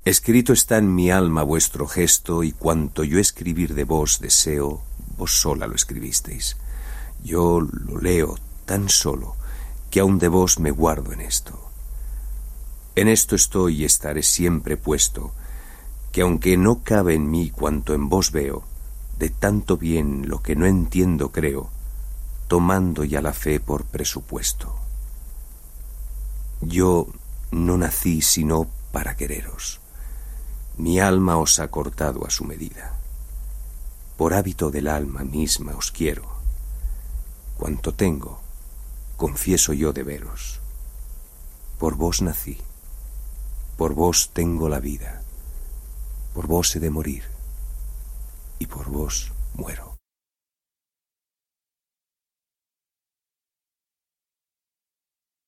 Escrito está en mi alma vuestro gesto, y cuanto yo escribir de vos deseo, vos sola lo escribisteis. Yo lo leo tan solo, que aun de vos me guardo en esto. En esto estoy y estaré siempre puesto, que aunque no cabe en mí cuanto en vos veo, de tanto bien lo que no entiendo creo, tomando ya la fe por presupuesto. Yo no nací sino para quereros. Mi alma os ha cortado a su medida. Por hábito del alma misma os quiero. Cuanto tengo, confieso yo de veros. Por vos nací, por vos tengo la vida, por vos he de morir, y por vos muero.